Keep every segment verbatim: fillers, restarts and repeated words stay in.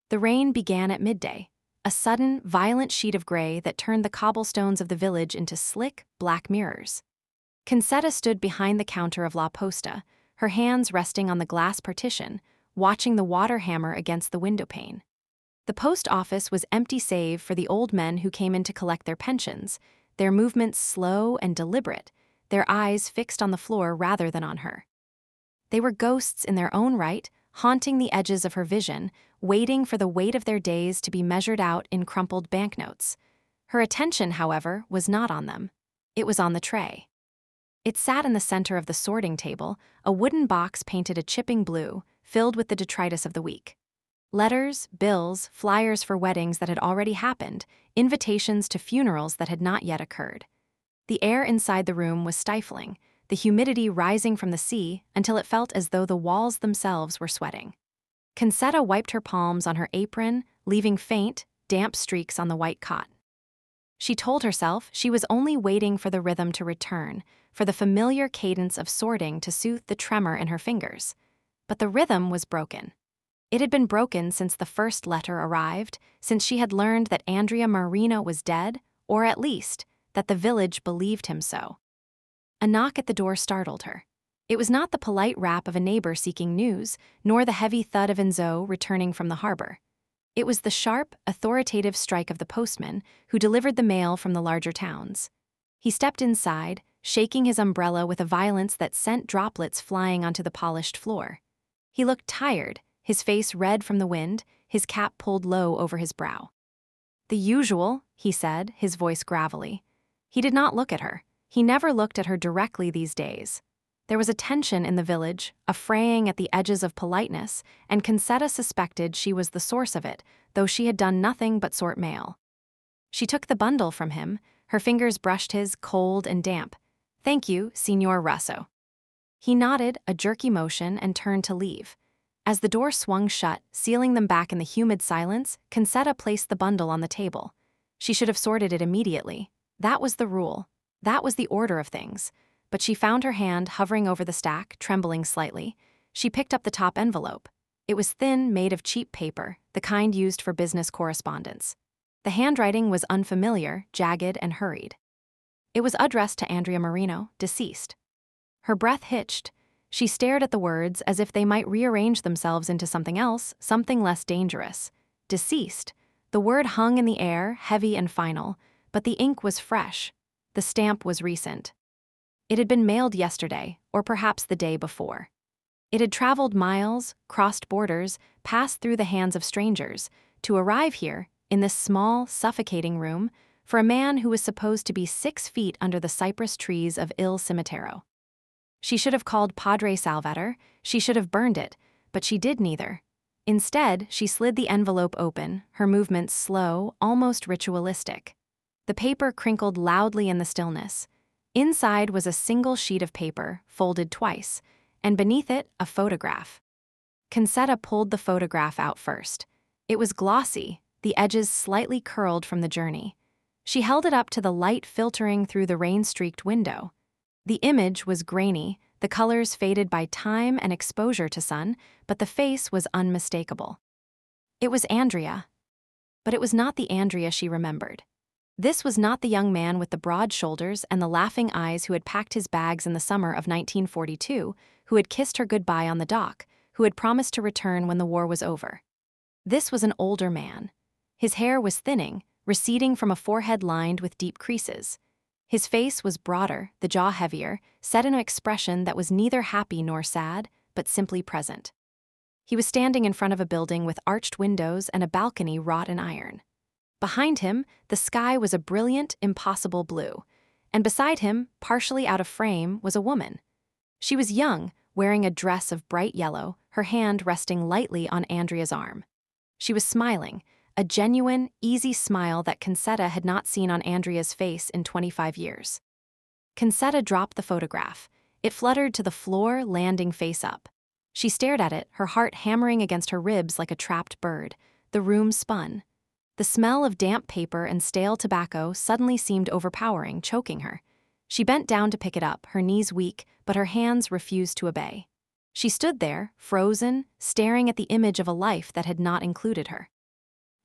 The rain began at midday, a sudden, violent sheet of gray that turned the cobblestones of the village into slick, black mirrors. Concetta stood behind the counter of La Posta, her hands resting on the glass partition, watching the water hammer against the windowpane. The post office was empty save for the old men who came in to collect their pensions, their movements slow and deliberate, their eyes fixed on the floor rather than on her. They were ghosts in their own right, haunting the edges of her vision, waiting for the weight of their days to be measured out in crumpled banknotes. Her attention, however, was not on them. It was on the tray. It sat in the center of the sorting table, a wooden box painted a chipping blue, filled with the detritus of the week. Letters, bills, flyers for weddings that had already happened, invitations to funerals that had not yet occurred. The air inside the room was stifling, the humidity rising from the sea until it felt as though the walls themselves were sweating. Concetta wiped her palms on her apron, leaving faint, damp streaks on the white cot. She told herself she was only waiting for the rhythm to return, for the familiar cadence of sorting to soothe the tremor in her fingers. But the rhythm was broken. It had been broken since the first letter arrived, since she had learned that Andrea Marino was dead, or at least, that the village believed him so. A knock at the door startled her. It was not the polite rap of a neighbor seeking news, nor the heavy thud of Enzo returning from the harbor. It was the sharp, authoritative strike of the postman who delivered the mail from the larger towns. He stepped inside, shaking his umbrella with a violence that sent droplets flying onto the polished floor. He looked tired, his face red from the wind, his cap pulled low over his brow. "The usual," he said, his voice gravelly. He did not look at her. He never looked at her directly these days. There was a tension in the village, a fraying at the edges of politeness, and Concetta suspected she was the source of it, though she had done nothing but sort mail. She took the bundle from him. Her fingers brushed his, cold and damp. "Thank you, Signor Russo." He nodded, a jerky motion, and turned to leave. As the door swung shut, sealing them back in the humid silence, Concetta placed the bundle on the table. She should have sorted it immediately. That was the rule. That was the order of things. But she found her hand hovering over the stack, trembling slightly. She picked up the top envelope. It was thin, made of cheap paper, the kind used for business correspondence. The handwriting was unfamiliar, jagged, and hurried. It was addressed to Andrea Marino, deceased. Her breath hitched. She stared at the words as if they might rearrange themselves into something else, something less dangerous. Deceased. The word hung in the air, heavy and final, but the ink was fresh. The stamp was recent. It had been mailed yesterday, or perhaps the day before. It had traveled miles, crossed borders, passed through the hands of strangers, to arrive here, in this small, suffocating room, for a man who was supposed to be six feet under the cypress trees of Il Cimitero. She should have called Padre Salvator, she should have burned it, but she did neither. Instead, she slid the envelope open, her movements slow, almost ritualistic. The paper crinkled loudly in the stillness. Inside was a single sheet of paper, folded twice, and beneath it, a photograph. Concetta pulled the photograph out first. It was glossy, the edges slightly curled from the journey. She held it up to the light filtering through the rain-streaked window. The image was grainy, the colors faded by time and exposure to sun, but the face was unmistakable. It was Andrea. But it was not the Andrea she remembered. This was not the young man with the broad shoulders and the laughing eyes who had packed his bags in the summer of nineteen forty-two, who had kissed her goodbye on the dock, who had promised to return when the war was over. This was an older man. His hair was thinning, receding from a forehead lined with deep creases. His face was broader, the jaw heavier, set in an expression that was neither happy nor sad, but simply present. He was standing in front of a building with arched windows and a balcony wrought in iron. Behind him, the sky was a brilliant, impossible blue, and beside him, partially out of frame, was a woman. She was young, wearing a dress of bright yellow, her hand resting lightly on Andrea's arm. She was smiling, a genuine, easy smile that Concetta had not seen on Andrea's face in twenty-five years. Concetta dropped the photograph. It fluttered to the floor, landing face up. She stared at it, her heart hammering against her ribs like a trapped bird. The room spun. The smell of damp paper and stale tobacco suddenly seemed overpowering, choking her. She bent down to pick it up, her knees weak, but her hands refused to obey. She stood there, frozen, staring at the image of a life that had not included her.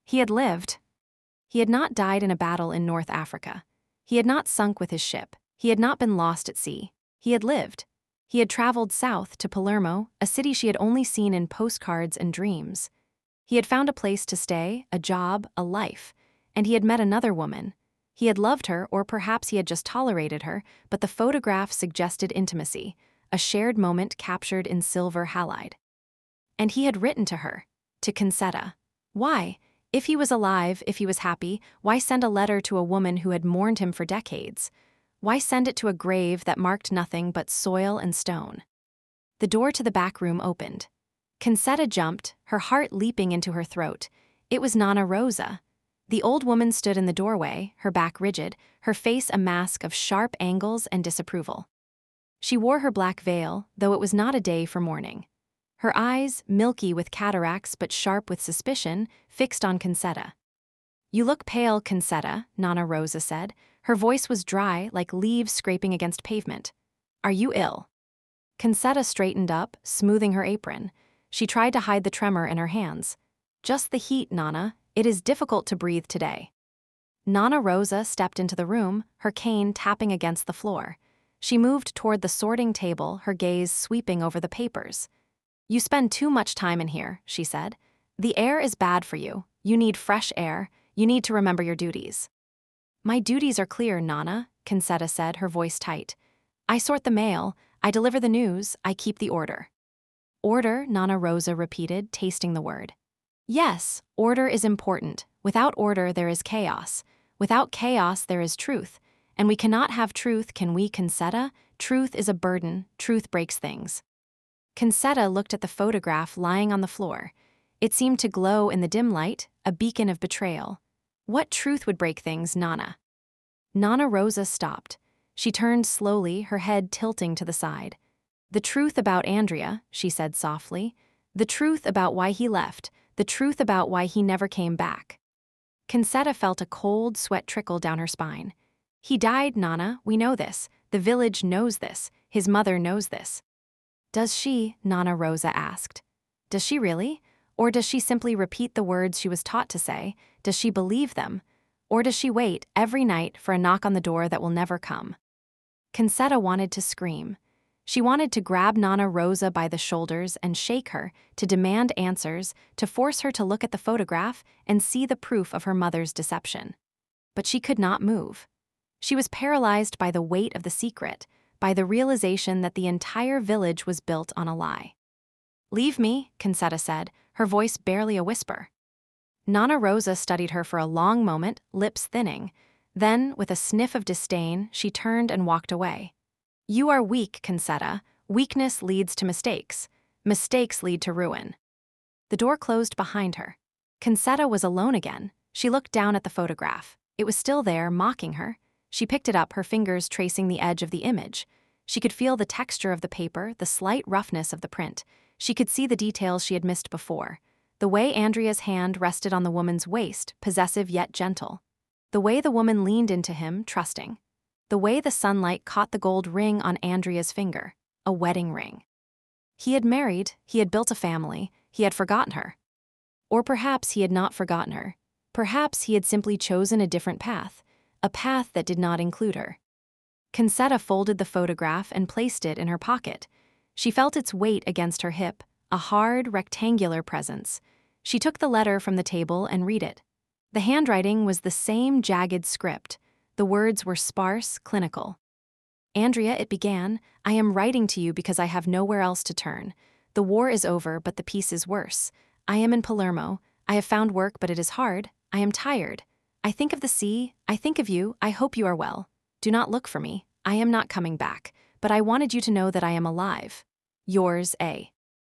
He had lived. He had not died in a battle in North Africa. He had not sunk with his ship. He had not been lost at sea. He had lived. He had traveled south to Palermo, a city she had only seen in postcards and dreams. He had found a place to stay, a job, a life, and he had met another woman. He had loved her, or perhaps he had just tolerated her, but the photograph suggested intimacy, a shared moment captured in silver halide. And he had written to her, to Concetta. Why? If he was alive, if he was happy, why send a letter to a woman who had mourned him for decades? Why send it to a grave that marked nothing but soil and stone? The door to the back room opened. Concetta jumped, her heart leaping into her throat. It was Nonna Rosa. The old woman stood in the doorway, her back rigid, her face a mask of sharp angles and disapproval. She wore her black veil, though it was not a day for mourning. Her eyes, milky with cataracts but sharp with suspicion, fixed on Concetta. "You look pale, Concetta," Nonna Rosa said. Her voice was dry, like leaves scraping against pavement. "Are you ill?" Concetta straightened up, smoothing her apron. She tried to hide the tremor in her hands. "Just the heat, Nonna. It is difficult to breathe today." Nonna Rosa stepped into the room, her cane tapping against the floor. She moved toward the sorting table, her gaze sweeping over the papers. "You spend too much time in here," she said. "The air is bad for you. You need fresh air. You need to remember your duties." "My duties are clear, Nonna," Concetta said, her voice tight. "I sort the mail, I deliver the news, I keep the order." "Order," Nonna Rosa repeated, tasting the word. "Yes, order is important. Without order there is chaos. Without chaos there is truth. And we cannot have truth, can we, Concetta? Truth is a burden, truth breaks things." Concetta looked at the photograph lying on the floor. It seemed to glow in the dim light, a beacon of betrayal. What truth would break things, Nonna? Nonna Rosa stopped. She turned slowly, her head tilting to the side. "The truth about Andrea," she said softly. "The truth about why he left. The truth about why he never came back." Concetta felt a cold sweat trickle down her spine. "He died, Nonna, we know this. The village knows this. His mother knows this." "Does she?" Nonna Rosa asked. "Does she really? Or does she simply repeat the words she was taught to say? Does she believe them? Or does she wait, every night, for a knock on the door that will never come?" Concetta wanted to scream. She wanted to grab Nonna Rosa by the shoulders and shake her, to demand answers, to force her to look at the photograph and see the proof of her mother's deception. But she could not move. She was paralyzed by the weight of the secret, by the realization that the entire village was built on a lie. "Leave me," Concetta said, her voice barely a whisper. Nonna Rosa studied her for a long moment, lips thinning. Then, with a sniff of disdain, she turned and walked away. "You are weak, Concetta. Weakness leads to mistakes. Mistakes lead to ruin." The door closed behind her. Concetta was alone again. She looked down at the photograph. It was still there, mocking her. She picked it up, her fingers tracing the edge of the image. She could feel the texture of the paper, the slight roughness of the print. She could see the details she had missed before. The way Andrea's hand rested on the woman's waist, possessive yet gentle. The way the woman leaned into him, trusting. The way the sunlight caught the gold ring on Andrea's finger, a wedding ring. He had married, he had built a family, he had forgotten her. Or perhaps he had not forgotten her. Perhaps he had simply chosen a different path, a path that did not include her. Concetta folded the photograph and placed it in her pocket. She felt its weight against her hip, a hard, rectangular presence. She took the letter from the table and read it. The handwriting was the same jagged script. The words were sparse, clinical. "Andrea," it began, "I am writing to you because I have nowhere else to turn. The war is over, but the peace is worse. I am in Palermo. I have found work, but it is hard. I am tired. I think of the sea. I think of you. I hope you are well. Do not look for me. I am not coming back, but I wanted you to know that I am alive. Yours, A."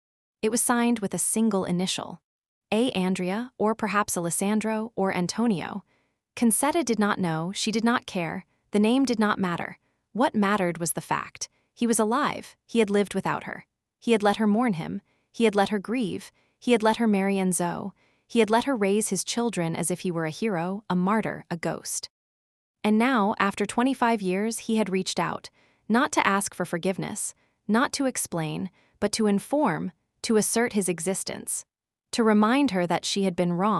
It was signed with a single initial. A. Andrea, or perhaps Alessandro, or Antonio. Concetta did not know, she did not care, the name did not matter. What mattered was the fact. He was alive, he had lived without her. He had let her mourn him, he had let her grieve, he had let her marry Enzo, he had let her raise his children as if he were a hero, a martyr, a ghost. And now, after twenty-five years, he had reached out, not to ask for forgiveness, not to explain, but to inform, to assert his existence, to remind her that she had been wrong,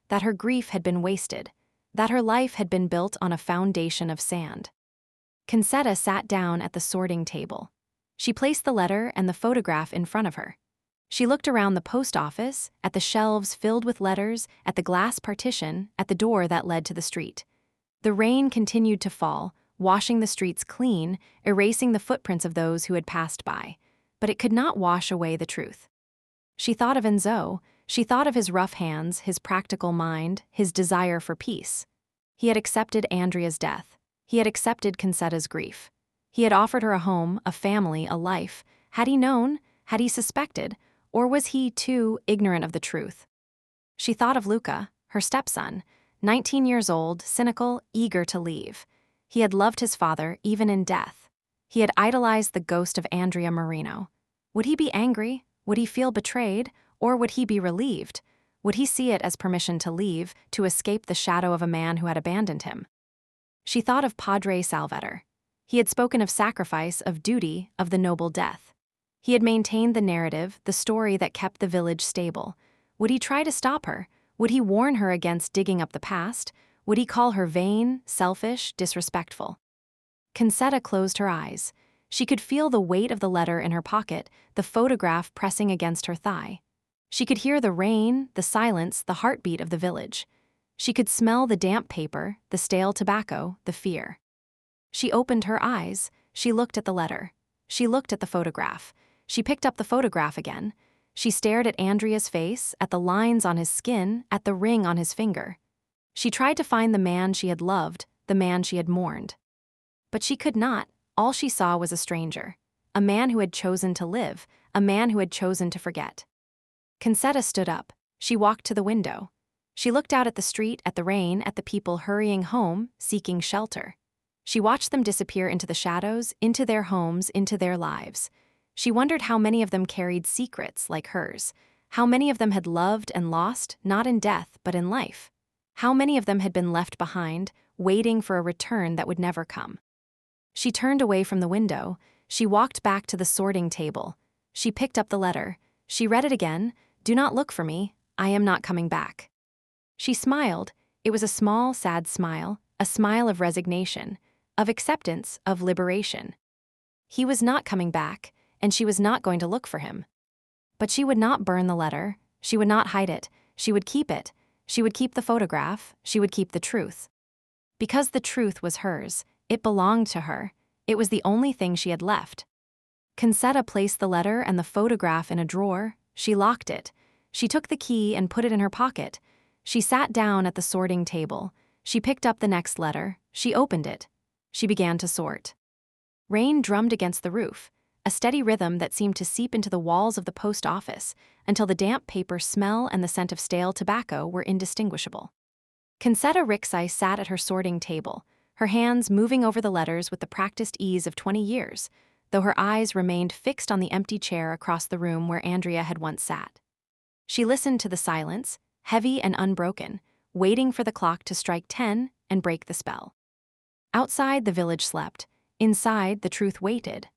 that her grief had been wasted, that her life had been built on a foundation of sand. Concetta sat down at the sorting table. She placed the letter and the photograph in front of her. She looked around the post office, at the shelves filled with letters, at the glass partition, at the door that led to the street. The rain continued to fall, washing the streets clean, erasing the footprints of those who had passed by. But it could not wash away the truth. She thought of Enzo. She thought of his rough hands, his practical mind, his desire for peace. He had accepted Andrea's death. He had accepted Concetta's grief. He had offered her a home, a family, a life. Had he known? Had he suspected? Or was he, too, ignorant of the truth? She thought of Luca, her stepson, nineteen years old, cynical, eager to leave. He had loved his father, even in death. He had idolized the ghost of Andrea Marino. Would he be angry? Would he feel betrayed? Or would he be relieved? Would he see it as permission to leave, to escape the shadow of a man who had abandoned him? She thought of Padre Salvatore. He had spoken of sacrifice, of duty, of the noble death. He had maintained the narrative, the story that kept the village stable. Would he try to stop her? Would he warn her against digging up the past? Would he call her vain, selfish, disrespectful? Concetta closed her eyes. She could feel the weight of the letter in her pocket, the photograph pressing against her thigh. She could hear the rain, the silence, the heartbeat of the village. She could smell the damp paper, the stale tobacco, the fear. She opened her eyes. She looked at the letter. She looked at the photograph. She picked up the photograph again. She stared at Andrea's face, at the lines on his skin, at the ring on his finger. She tried to find the man she had loved, the man she had mourned. But she could not. All she saw was a stranger, a man who had chosen to live, a man who had chosen to forget. Concetta stood up. She walked to the window. She looked out at the street, at the rain, at the people hurrying home, seeking shelter. She watched them disappear into the shadows, into their homes, into their lives. She wondered how many of them carried secrets like hers, how many of them had loved and lost, not in death, but in life. How many of them had been left behind, waiting for a return that would never come. She turned away from the window. She walked back to the sorting table. She picked up the letter. She read it again. "Do not look for me. I am not coming back." She smiled. It was a small, sad smile, a smile of resignation, of acceptance, of liberation. He was not coming back, and she was not going to look for him. But she would not burn the letter. She would not hide it. She would keep it. She would keep the photograph. She would keep the truth. Because the truth was hers. It belonged to her. It was the only thing she had left. Concetta placed the letter and the photograph in a drawer. She locked it. She took the key and put it in her pocket. She sat down at the sorting table. She picked up the next letter. She opened it. She began to sort. Rain drummed against the roof, a steady rhythm that seemed to seep into the walls of the post office until the damp paper smell and the scent of stale tobacco were indistinguishable. Concetta Rixai sat at her sorting table, her hands moving over the letters with the practiced ease of twenty years, though her eyes remained fixed on the empty chair across the room where Andrea had once sat. She listened to the silence, heavy and unbroken, waiting for the clock to strike ten and break the spell. Outside, the village slept. Inside, the truth waited,